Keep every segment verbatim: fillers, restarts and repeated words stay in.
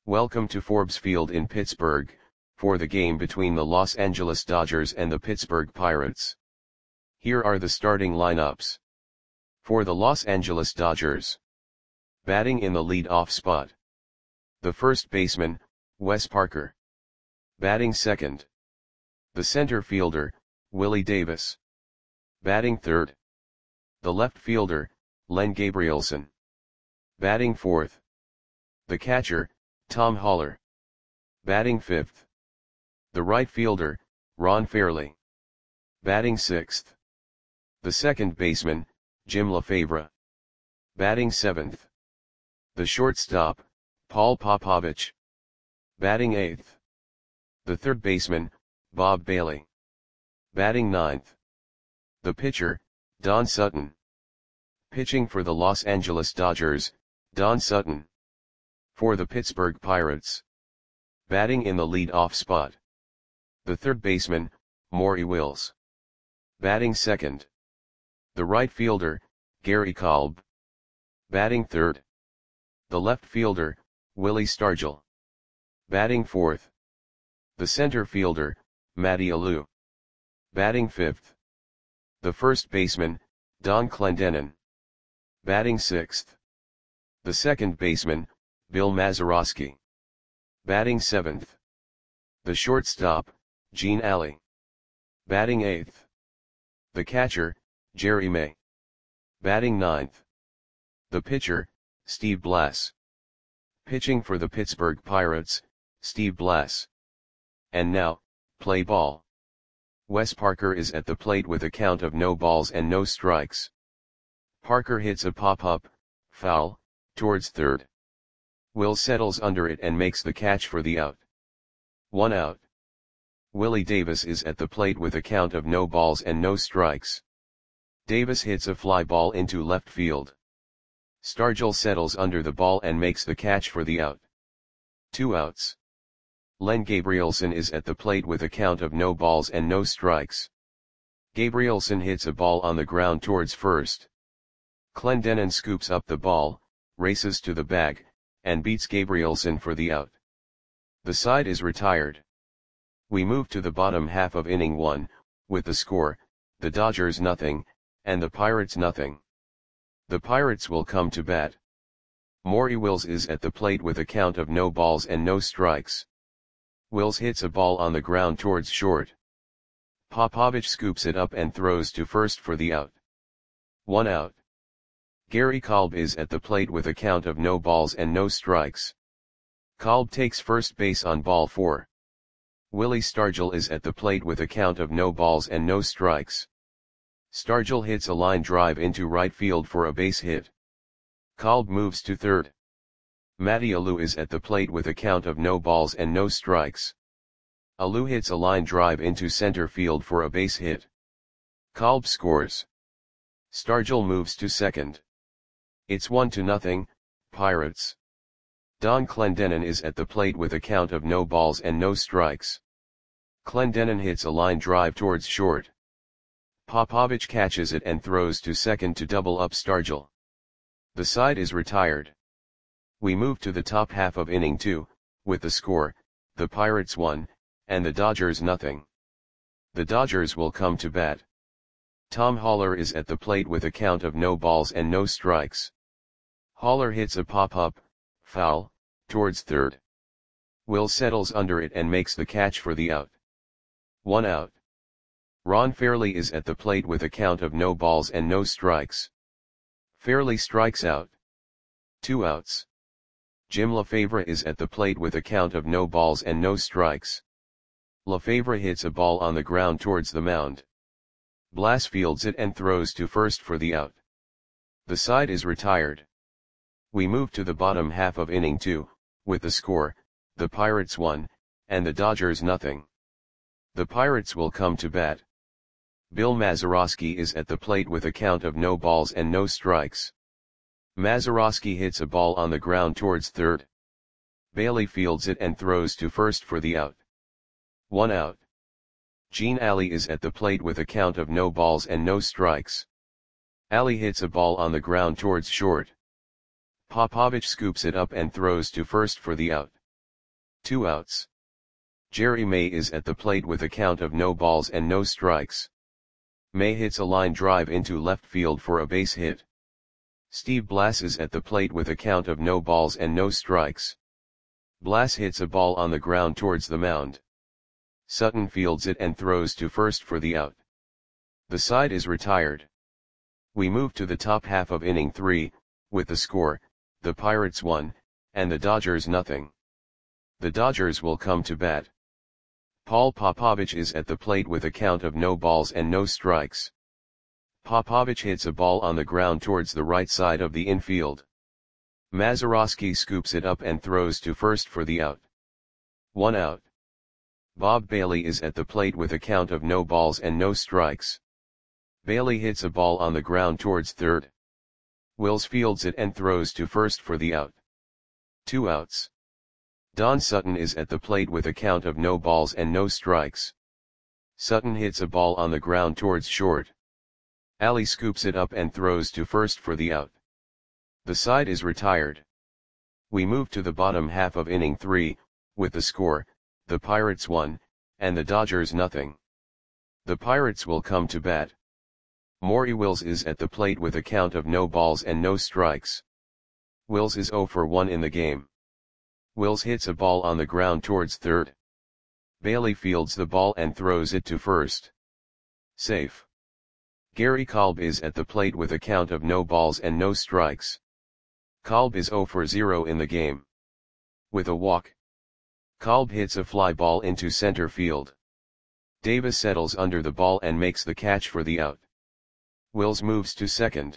Welcome to Forbes Field in Pittsburgh, for the game between the Los Angeles Dodgers and the Pittsburgh Pirates. Here are the starting lineups. For the Los Angeles Dodgers. Batting in the lead-off spot. The first baseman, Wes Parker. Batting second. The center fielder, Willie Davis. Batting third. The left fielder, Len Gabrielson. Batting fourth. The catcher, Tom Haller. Batting fifth. The right fielder, Ron Fairly. Batting sixth. The second baseman, Jim Lefebvre. Batting seventh. The shortstop, Paul Popovich. Batting eighth. The third baseman, Bob Bailey. Batting ninth. The pitcher, Don Sutton. Pitching for the Los Angeles Dodgers, Don Sutton. For the Pittsburgh Pirates. Batting in the lead-off spot. The third baseman, Maury Wills. Batting second. The right fielder, Gary Kolb. Batting third. The left fielder, Willie Stargell. Batting fourth. The center fielder, Matty Alou. Batting fifth. The first baseman, Don Clendenon. Batting sixth. The second baseman, Bill Mazeroski. Batting seventh. The shortstop, Gene Alley. Batting eighth. The catcher, Jerry May. Batting ninth. The pitcher, Steve Blass. Pitching for the Pittsburgh Pirates, Steve Blass. And now, play ball. Wes Parker is at the plate with a count of no balls and no strikes. Parker hits a pop-up, foul, towards third. Will settles under it and makes the catch for the out. One out. Willie Davis is at the plate with a count of no balls and no strikes. Davis hits a fly ball into left field. Stargell settles under the ball and makes the catch for the out. Two outs. Len Gabrielson is at the plate with a count of no balls and no strikes. Gabrielson hits a ball on the ground towards first. Clendenon scoops up the ball, races to the bag, and beats Gabrielson for the out. The side is retired. We move to the bottom half of inning one, with the score, the Dodgers nothing, and the Pirates nothing. The Pirates will come to bat. Maury Wills is at the plate with a count of no balls and no strikes. Wills hits a ball on the ground towards short. Popovich scoops it up and throws to first for the out. One out. Gary Kolb is at the plate with a count of no balls and no strikes. Kolb takes first base on ball four. Willie Stargell is at the plate with a count of no balls and no strikes. Stargell hits a line drive into right field for a base hit. Kolb moves to third. Matty Alou is at the plate with a count of no balls and no strikes. Alou hits a line drive into center field for a base hit. Kolb scores. Stargell moves to second. It's one to nothing, Pirates. Don Clendenon is at the plate with a count of no balls and no strikes. Clendenon hits a line drive towards short. Popovich catches it and throws to second to double up Stargell. The side is retired. We move to the top half of inning two, with the score, the Pirates one, and the Dodgers nothing. The Dodgers will come to bat. Tom Haller is at the plate with a count of no balls and no strikes. Haller hits a pop-up, foul, towards third. Will settles under it and makes the catch for the out. One out. Ron Fairly is at the plate with a count of no balls and no strikes. Fairly strikes out. Two outs. Jim Lefebvre is at the plate with a count of no balls and no strikes. Lefebvre hits a ball on the ground towards the mound. Blass fields it and throws to first for the out. The side is retired. We move to the bottom half of inning two, with the score, the Pirates one, and the Dodgers nothing. The Pirates will come to bat. Bill Mazeroski is at the plate with a count of no balls and no strikes. Mazeroski hits a ball on the ground towards third. Bailey fields it and throws to first for the out. One out. Gene Alley is at the plate with a count of no balls and no strikes. Alley hits a ball on the ground towards short. Popovich scoops it up and throws to first for the out. Two outs. Jerry May is at the plate with a count of no balls and no strikes. May hits a line drive into left field for a base hit. Steve Blass is at the plate with a count of no balls and no strikes. Blass hits a ball on the ground towards the mound. Sutton fields it and throws to first for the out. The side is retired. We move to the top half of inning three, with the score, the Pirates one, and the Dodgers nothing. The Dodgers will come to bat. Paul Popovich is at the plate with a count of no balls and no strikes. Popovich hits a ball on the ground towards the right side of the infield. Mazeroski scoops it up and throws to first for the out. One out. Bob Bailey is at the plate with a count of no balls and no strikes. Bailey hits a ball on the ground towards third. Wills fields it and throws to first for the out. Two outs. Don Sutton is at the plate with a count of no balls and no strikes. Sutton hits a ball on the ground towards short. Alley scoops it up and throws to first for the out. The side is retired. We move to the bottom half of inning three, with the score, the Pirates one, and the Dodgers nothing. The Pirates will come to bat. Maury Wills is at the plate with a count of no balls and no strikes. Wills is oh for one in the game. Wills hits a ball on the ground towards third. Bailey fields the ball and throws it to first. Safe. Gary Kolb is at the plate with a count of no balls and no strikes. Kolb is oh for zero in the game. With a walk, Kolb hits a fly ball into center field. Davis settles under the ball and makes the catch for the out. Wills moves to second.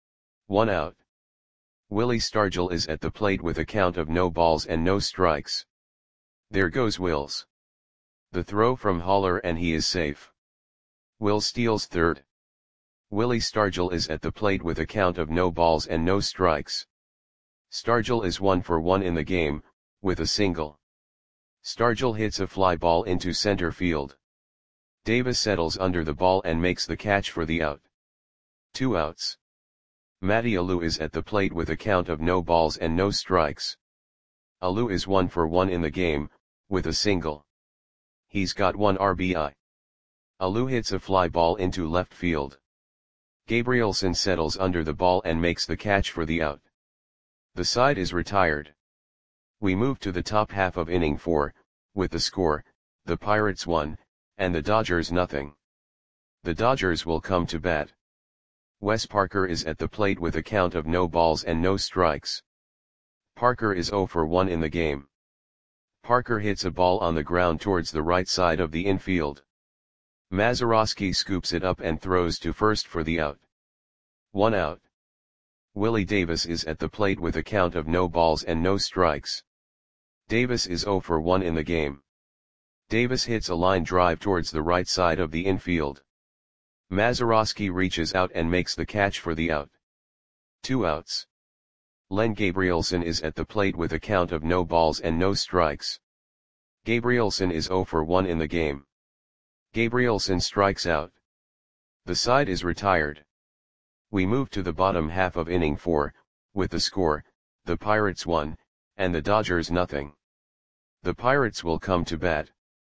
One out. Willie Stargell is at the plate with a count of no balls and no strikes. There goes Wills. The throw from Haller and he is safe. Wills steals third. Willie Stargell is at the plate with a count of no balls and no strikes. Stargell is one for one in the game, with a single. Stargell hits a fly ball into center field. Davis settles under the ball and makes the catch for the out. Two outs. Matty Alou is at the plate with a count of no balls and no strikes. Alou is one for one in the game, with a single. He's got one R B I. Alou hits a fly ball into left field. Gabrielson settles under the ball and makes the catch for the out. The side is retired. We move to the top half of inning four, with the score, the Pirates one, and the Dodgers nothing. The Dodgers will come to bat. Wes Parker is at the plate with a count of no balls and no strikes. Parker is oh for one in the game. Parker hits a ball on the ground towards the right side of the infield. Mazeroski scoops it up and throws to first for the out. One out. Willie Davis is at the plate with a count of no balls and no strikes. Davis is oh for one in the game. Davis hits a line drive towards the right side of the infield. Mazeroski reaches out and makes the catch for the out. Two outs. Len Gabrielson is at the plate with a count of no balls and no strikes. Gabrielson is oh for one in the game. Gabrielson strikes out. The side is retired. We move to the bottom half of inning four, with the score, the Pirates one, and the Dodgers nothing. The Pirates will come to bat.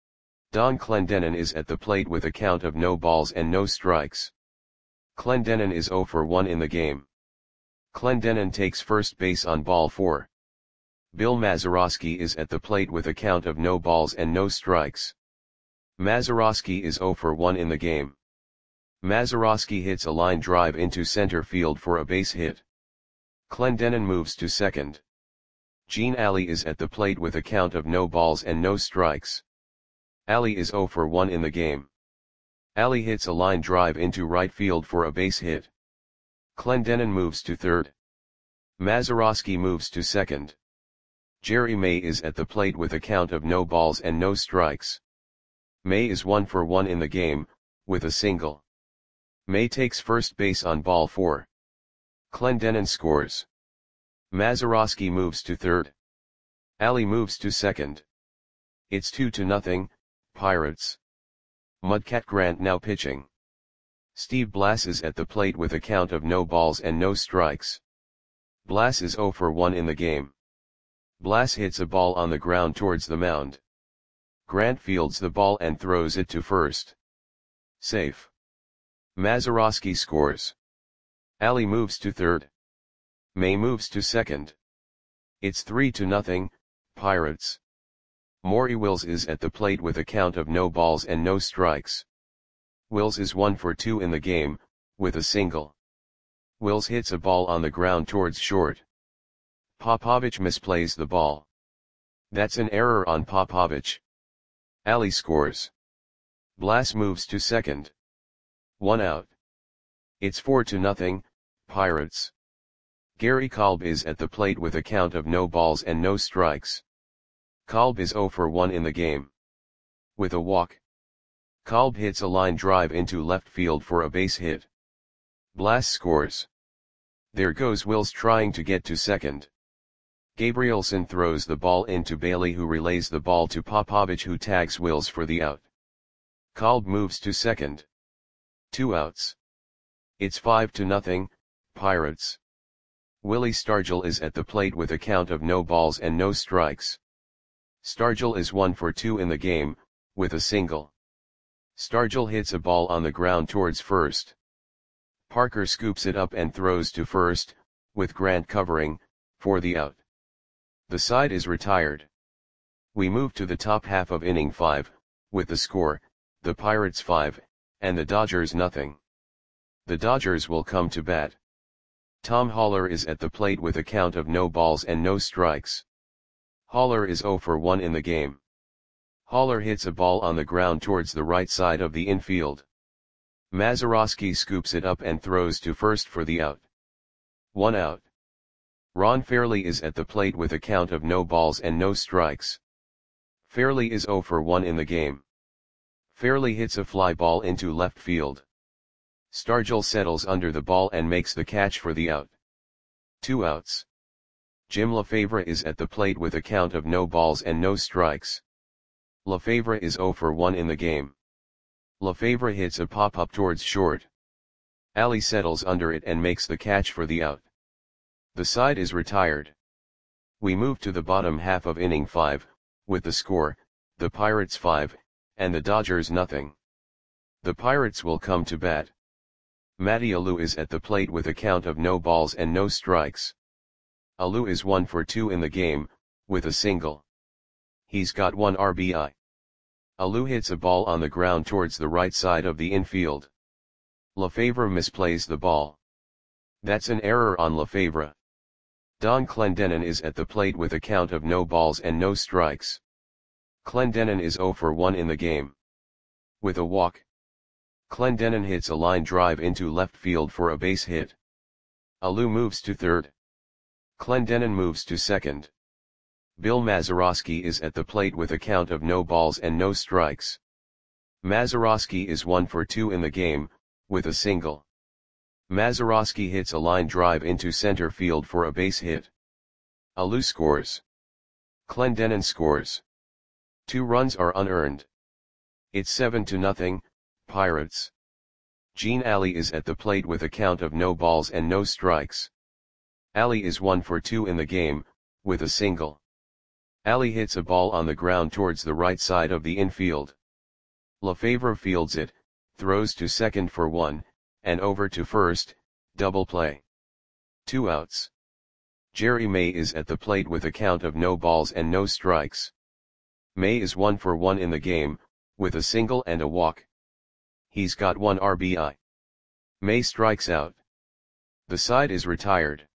Don Clendenon is at the plate with a count of no balls and no strikes. Clendenon is oh for one in the game. Clendenon takes first base on ball four. Bill Mazeroski is at the plate with a count of no balls and no strikes. Mazeroski is oh for one in the game. Mazeroski hits a line drive into center field for a base hit. Clendenon moves to second. Gene Alley is at the plate with a count of no balls and no strikes. Alley is oh for one in the game. Alley hits a line drive into right field for a base hit. Clendenon moves to third. Mazeroski moves to second. Jerry May is at the plate with a count of no balls and no strikes. May is one for one in the game, with a single. May takes first base on ball four. Clendenon scores. Mazeroski moves to third. Alley moves to second. It's two to nothing, Pirates. Mudcat Grant now pitching. Steve Blass is at the plate with a count of no balls and no strikes. Blass is oh for one in the game. Blas hits a ball on the ground towards the mound. Grant fields the ball and throws it to first. Safe. Mazeroski scores. Ali moves to third. May moves to second. It's three to nothing, Pirates. Maury Wills is at the plate with a count of no balls and no strikes. Wills is one for two in the game, with a single. Wills hits a ball on the ground towards short. Popovich misplays the ball. That's an error on Popovich. Ali scores. Blas moves to second. One out. It's four to nothing, Pirates. Gary Kolb is at the plate with a count of no balls and no strikes. Kolb is zero for one in the game. With a walk. Kolb hits a line drive into left field for a base hit. Blas scores. There goes Wills trying to get to second. Gabrielson throws the ball into Bailey, who relays the ball to Popovich, who tags Wills for the out. Kolb moves to second. Two outs. It's five to nothing, Pirates. Willie Stargell is at the plate with a count of no balls and no strikes. Stargell is one for two in the game, with a single. Stargell hits a ball on the ground towards first. Parker scoops it up and throws to first, with Grant covering, for the out. The side is retired. We move to the top half of inning five, with the score, the Pirates five, and the Dodgers nothing. The Dodgers will come to bat. Tom Haller is at the plate with a count of no balls and no strikes. Haller is zero for one in the game. Haller hits a ball on the ground towards the right side of the infield. Mazeroski scoops it up and throws to first for the out. One out. Ron Fairly is at the plate with a count of no balls and no strikes. Fairly is zero for one in the game. Fairly hits a fly ball into left field. Stargell settles under the ball and makes the catch for the out. Two outs. Jim Lefebvre is at the plate with a count of no balls and no strikes. Lefebvre is zero for one in the game. Lefebvre hits a pop-up towards short. Ali settles under it and makes the catch for the out. The side is retired. We move to the bottom half of inning five, with the score, the Pirates five, and the Dodgers nothing. The Pirates will come to bat. Matty Alou is at the plate with a count of no balls and no strikes. Alou is one for two in the game, with a single. He's got one R B I. Alou hits a ball on the ground towards the right side of the infield. Lefebvre misplays the ball. That's an error on Lefebvre. Don Clendenon is at the plate with a count of no balls and no strikes. Clendenon is zero for one in the game. With a walk. Clendenon hits a line drive into left field for a base hit. Alou moves to third. Clendenon moves to second. Bill Mazeroski is at the plate with a count of no balls and no strikes. Mazeroski is one for two in the game, with a single. Mazeroski hits a line drive into center field for a base hit. Alou scores. Clendenon scores. Two runs are unearned. It's seven to nothing, Pirates. Gene Ali is at the plate with a count of no balls and no strikes. Ali is one for two in the game, with a single. Ali hits a ball on the ground towards the right side of the infield. Lefebvre fields it, throws to second for one, and over to first, double play. Two outs. Jerry May is at the plate with a count of no balls and no strikes. May is one for one in the game, with a single and a walk. He's got one R B I. May strikes out. The side is retired.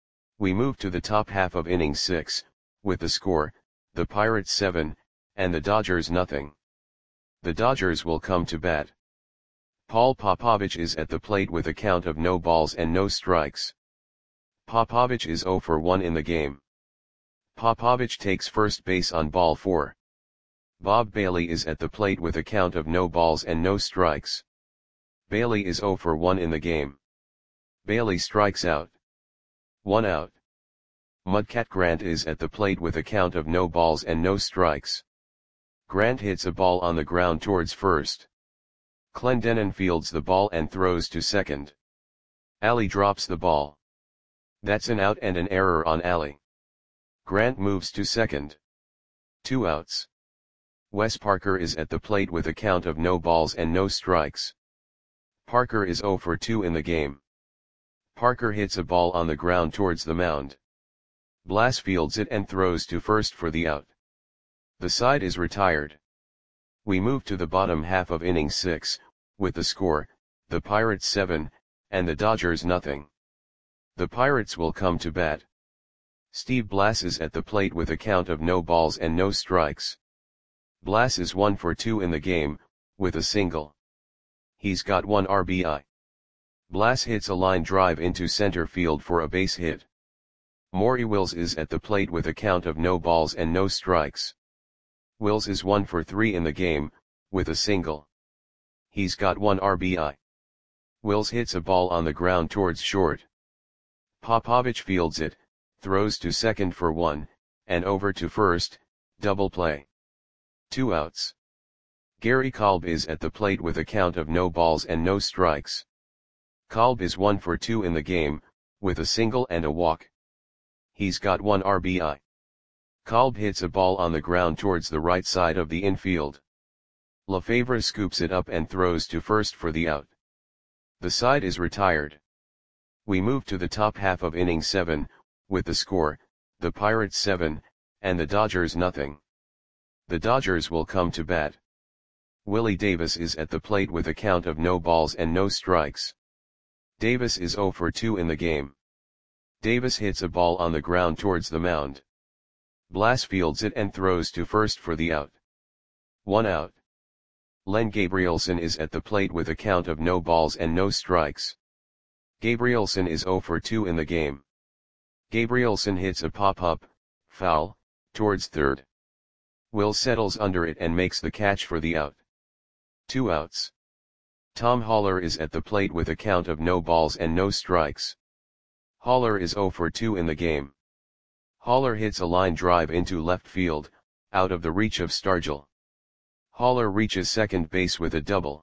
We move to the top half of inning six, with the score, the Pirates seven, and the Dodgers nothing. The Dodgers will come to bat. Paul Popovich is at the plate with a count of no balls and no strikes. Popovich is zero for one in the game. Popovich takes first base on ball four. Bob Bailey is at the plate with a count of no balls and no strikes. Bailey is zero for one in the game. Bailey strikes out. One out. Mudcat Grant is at the plate with a count of no balls and no strikes. Grant hits a ball on the ground towards first. Clendenon fields the ball and throws to second. Ali drops the ball. That's an out and an error on Ali. Grant moves to second. Two outs. Wes Parker is at the plate with a count of no balls and no strikes. Parker is oh for two in the game. Parker hits a ball on the ground towards the mound. Blass fields it and throws to first for the out. The side is retired. We move to the bottom half of inning six, with the score, the Pirates seven, and the Dodgers nothing. The Pirates will come to bat. Steve Blass is at the plate with a count of no balls and no strikes. Blass is one for two in the game, with a single. He's got one R B I. Blass hits a line drive into center field for a base hit. Maury Wills is at the plate with a count of no balls and no strikes. Wills is one for three in the game, with a single. He's got one R B I. Wills hits a ball on the ground towards short. Popovich fields it, throws to second for one, and over to first, double play. Two outs. Gary Kolb is at the plate with a count of no balls and no strikes. Kolb is one for two in the game, with a single and a walk. He's got one R B I. Kolb hits a ball on the ground towards the right side of the infield. Lefebvre scoops it up and throws to first for the out. The side is retired. We move to the top half of inning seven, with the score, the Pirates seven, and the Dodgers nothing. The Dodgers will come to bat. Willie Davis is at the plate with a count of no balls and no strikes. Davis is oh for two in the game. Davis hits a ball on the ground towards the mound. Blass fields it and throws to first for the out. One out. Len Gabrielson is at the plate with a count of no balls and no strikes. Gabrielson is oh for two in the game. Gabrielson hits a pop-up, foul, towards third. Will settles under it and makes the catch for the out. Two outs. Tom Haller is at the plate with a count of no balls and no strikes. Haller is oh for two in the game. Haller hits a line drive into left field, out of the reach of Stargell. Haller reaches second base with a double.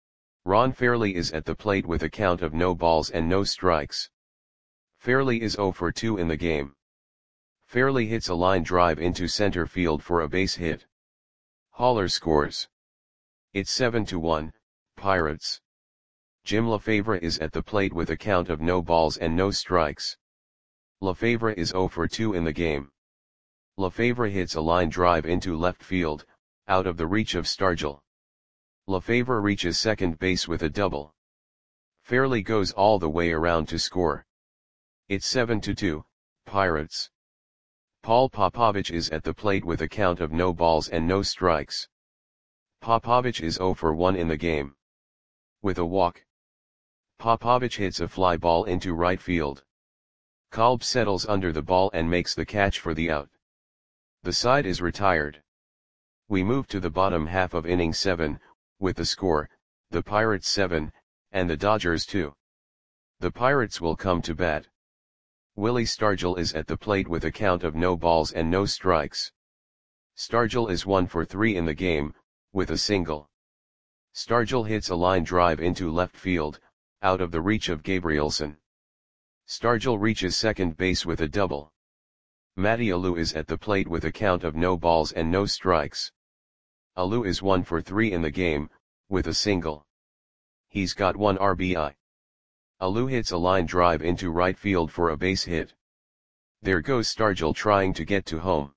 Ron Fairly is at the plate with a count of no balls and no strikes. Fairly is oh for two in the game. Fairly hits a line drive into center field for a base hit. Haller scores. It's seven to one, Pirates. Jim Lefebvre is at the plate with a count of no balls and no strikes. Lefebvre is oh for two in the game. Lefebvre hits a line drive into left field, out of the reach of Stargell. Lefebvre reaches second base with a double. Fairly goes all the way around to score. It's seven to two, Pirates. Paul Popovich is at the plate with a count of no balls and no strikes. Popovich is oh for one in the game. With a walk. Popovich hits a fly ball into right field. Kolb settles under the ball and makes the catch for the out. The side is retired. We move to the bottom half of inning seven, with the score, the Pirates seven, and the Dodgers two. The Pirates will come to bat. Willie Stargell is at the plate with a count of no balls and no strikes. Stargell is one for three in the game, with a single. Stargell hits a line drive into left field, out of the reach of Gabrielson. Stargell reaches second base with a double. Matty Alou is at the plate with a count of no balls and no strikes. Alou is one for three in the game, with a single. He's got one R B I. Alou hits a line drive into right field for a base hit. There goes Stargell trying to get to home.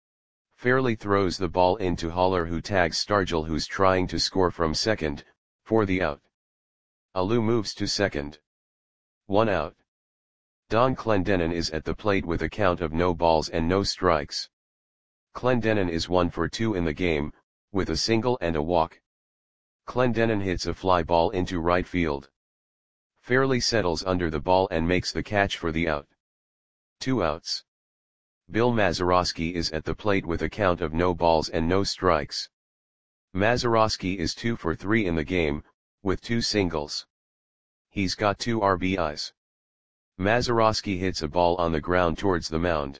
Fairly throws the ball into Haller, who tags Stargell, who's trying to score from second, for the out. Alou moves to second. One out. Don Clendenon is at the plate with a count of no balls and no strikes. Clendenon is one for two in the game, with a single and a walk. Clendenon hits a fly ball into right field. Fairly settles under the ball and makes the catch for the out. Two outs. Bill Mazeroski is at the plate with a count of no balls and no strikes. Mazeroski is two for three in the game, with two singles. He's got two R B Is. Mazeroski hits a ball on the ground towards the mound.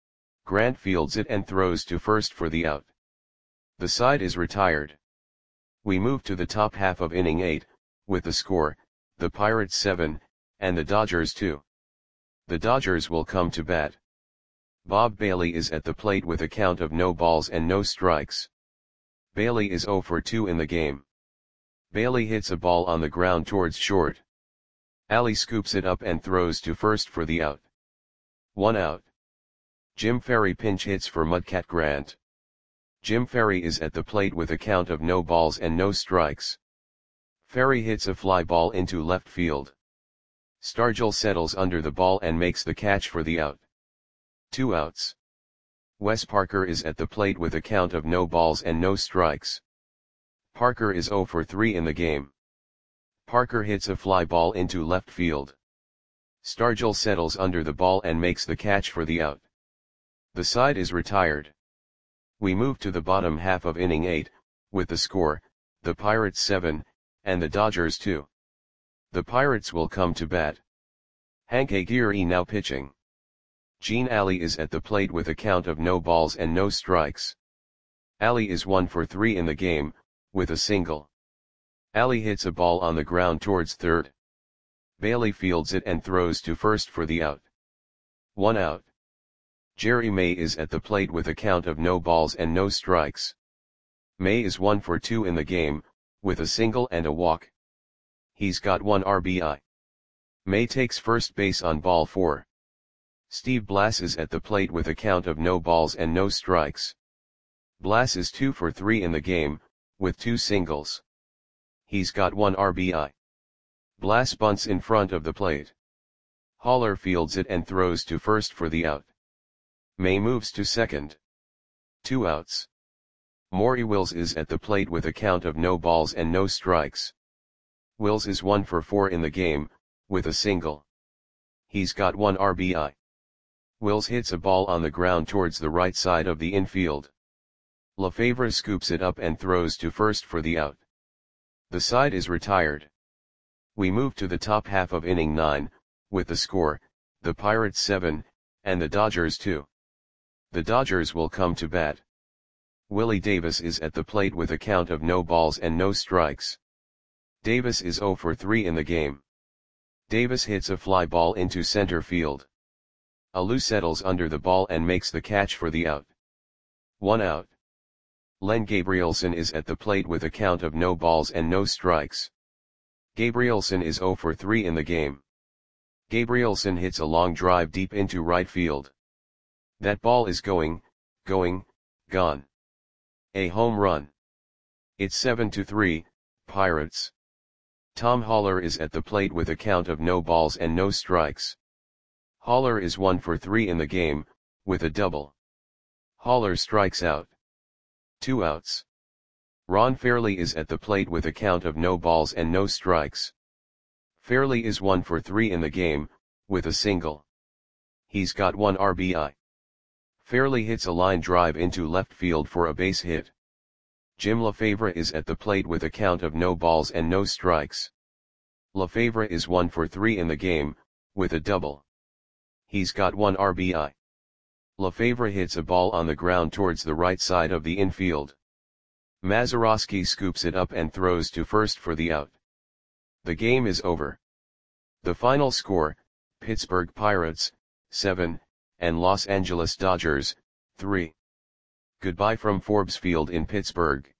Grant fields it and throws to first for the out. The side is retired. We move to the top half of inning eight, with the score, the Pirates seven, and the Dodgers two. The Dodgers will come to bat. Bob Bailey is at the plate with a count of no balls and no strikes. Bailey is zero for two in the game. Bailey hits a ball on the ground towards short. Ali scoops it up and throws to first for the out. One out. Jim Ferry pinch hits for Mudcat Grant. Jim Ferry is at the plate with a count of no balls and no strikes. Ferry hits a fly ball into left field. Stargell settles under the ball and makes the catch for the out. Two outs. Wes Parker is at the plate with a count of no balls and no strikes. Parker is zero for three in the game. Parker hits a fly ball into left field. Stargell settles under the ball and makes the catch for the out. The side is retired. We move to the bottom half of inning eight, with the score, the Pirates seven, and the Dodgers two. The Pirates will come to bat. Hank Aguirre now pitching. Gene Ali is at the plate with a count of no balls and no strikes. Ali is one for three in the game, with a single. Ali hits a ball on the ground towards third. Bailey fields it and throws to first for the out. One out. Jerry May is at the plate with a count of no balls and no strikes. May is one for two in the game, with a single and a walk. He's got one R B I. May takes first base on ball four. Steve Blass is at the plate with a count of no balls and no strikes. Blass is two for three in the game, with two singles. He's got one R B I. Blass bunts in front of the plate. Haller fields it and throws to first for the out. May moves to second. Two outs. Maury Wills is at the plate with a count of no balls and no strikes. Wills is one for four in the game, with a single. He's got one R B I. Wills hits a ball on the ground towards the right side of the infield. Lefevre scoops it up and throws to first for the out. The side is retired. We move to the top half of inning nine, with the score, the Pirates seven, and the Dodgers two. The Dodgers will come to bat. Willie Davis is at the plate with a count of no balls and no strikes. Davis is zero for three in the game. Davis hits a fly ball into center field. Alou settles under the ball and makes the catch for the out. One out. Len Gabrielson is at the plate with a count of no balls and no strikes. Gabrielson is zero for three in the game. Gabrielson hits a long drive deep into right field. That ball is going, going, gone. A home run. It's seven to three, Pirates. Tom Haller is at the plate with a count of no balls and no strikes. Haller is one for three in the game, with a double. Haller strikes out. Two outs. Ron Fairley is at the plate with a count of no balls and no strikes. Fairley is one for three in the game, with a single. He's got one R B I. Fairley hits a line drive into left field for a base hit. Jim Lefevre is at the plate with a count of no balls and no strikes. Lefevre is one for three in the game, with a double. He's got one R B I. Lefevre hits a ball on the ground towards the right side of the infield. Mazeroski scoops it up and throws to first for the out. The game is over. The final score, Pittsburgh Pirates, seven, and Los Angeles Dodgers, three. Goodbye from Forbes Field in Pittsburgh.